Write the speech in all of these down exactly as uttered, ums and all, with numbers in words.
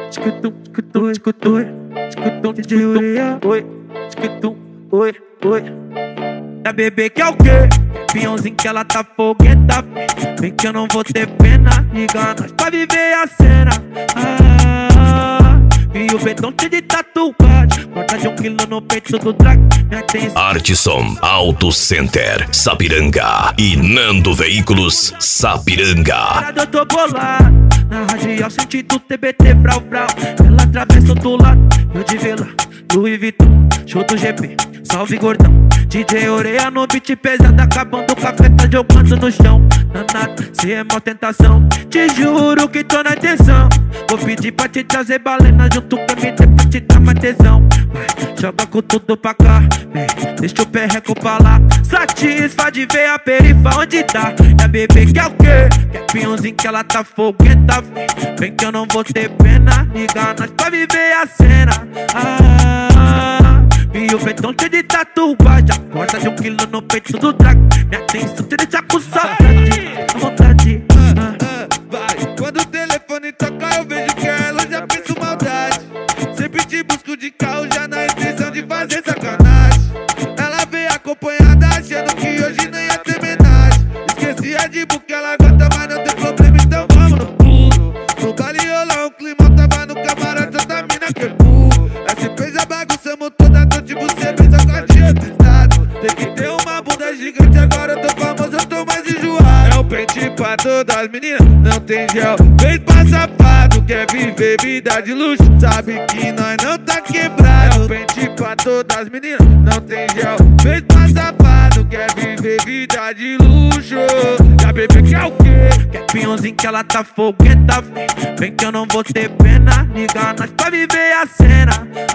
Tchicutum, tchicutum, tchicutum, tchicutum, D J Ureia. Oi, tchicutum, oi, oi. A bebê quer o quê? Pinhãozinho que ela tá fogueta. Vem que eu não vou ter pena. Liga nós pra viver a cena. Ah, e o betão cheio de tatuagem. Conta de um quilo no peito do track. Artisson Auto Center Sapiranga e Nando Veículos Sapiranga. Eu tô bolado na radial, sentido T B T brau brau. Ela atravessa do lado, eu de vela, Louis Vuitton, show do G P, salve gordão. D J Ureia no beat pesado, acabando o café, tá jogando no chão. Danado, cê é mó tentação, te juro que tô na atenção. Vou pedir pra te trazer balena junto com M D pra te dar mais tesão. Vai, joga com tudo pra cá, vem, deixa o perreco pra lá. Satisfa de ver a perifa onde tá. E a bebê quer o quê? Quer pinhãozinho que ela tá fogueta. Vem que eu não vou ter pena. Liga nós pra viver a cena. Ah, e o betão cheio de tatuagem. Acorda de um quilo no peito do track. Minha atenção te deixa com saudade, à vontade. Ah, ah, vai. Quando o telefone toca eu vejo que ela já pensa maldade. Sempre te busco de carro já na intenção de fazer sacanagem. Ela veio acompanhada achando que hoje não ia ter homenagem. Esqueci a de book, ela gosta, mas não tem problema, então vamos no pulo. No baliolão, o climão tava no camarote, essa mina que é burro. Essa fez a bagunçamos toda noite, você fez a quartinha do estado. Tem que ter uma bunda gigante, agora eu tô famoso, eu tô mais enjoado. É o pente pra todas as meninas, não tem gel. Vem pra safado, quer viver vida de luxo, sabe que nós não tá quebrado. É o pente pra todas as meninas, não tem gel. Vem pra safado, quer viver vida de luxo. E a bebê quer o quê? Quer pinhãozinho que ela tá fogueta. Vem que eu não vou ter pena. Liga nós pra viver a cena.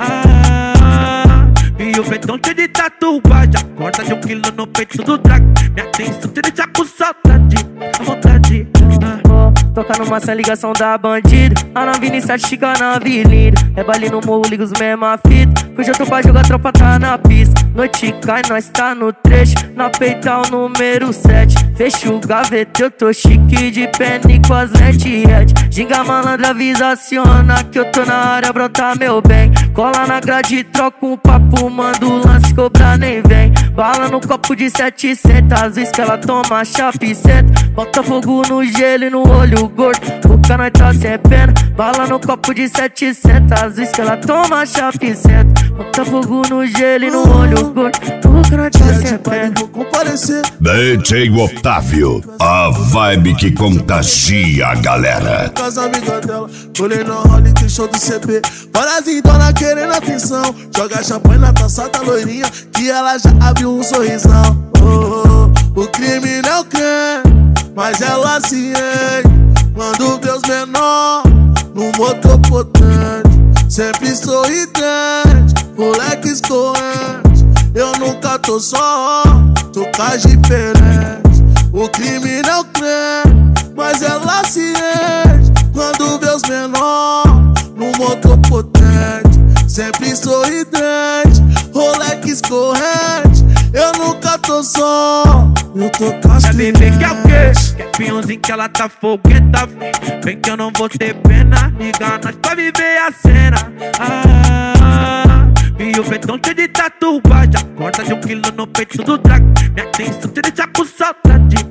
Ah, e o betão cheio de tatuagem. Acorda de um quilo no peito do track. Minha atenção te deixa com saudade, à vontade. Ah. Toca numa sem ligação da bandida. A nove sete fica na avenida. É baile no morro, liga os mesma fita. Hoje eu tô pra jogar, a tropa tá na pista. Noite cai, nós tá no trecho. Na peital número sete. Fecha o gaveta, eu tô chique de pene com as lentes red. Ginga malandra, avisa, aciona que eu tô na área, brota meu bem. Cola na grade, troca um papo, manda o lance, cobra nem vem. Bala no copo de setecentos, às vezes que ela toma chapiceta. Bota fogo no gelo e no olho gordo, o cano tá sem pena. Bala no copo de setecentos, às vezes que ela toma chapiceta. Bota fogo no gelo e no olho gordo, o cano tá sem pena. D J Otávio, a vibe que contagia a galera. Com as amigas dela, colei na rola e tem show do C P. Parazitona querendo atenção, joga champanhe na taça da loirinha, que ela já abriu um sorrisão. Oh, oh, o crime não crê, mas ela se enche quando vê os menor no motor potente, sempre sorridente, moleque escorrente. Eu nunca tô só, tô com as diferentes. O crime não crê, mas ela se enche quando vê os menor no motor potente, sempre sorridente, roleque escorrente. Eu nunca tô só, eu tô com as clientes. A bebê quer o quê? Quer pinhãozinho que ela tá fogueta. Vem que eu não vou ter pena. Liga nós pra viver a cena. Ah, e o betão cheio de tatuagem. Acorda de um quilo no peito do track. Minha atenção te deixa com saudade,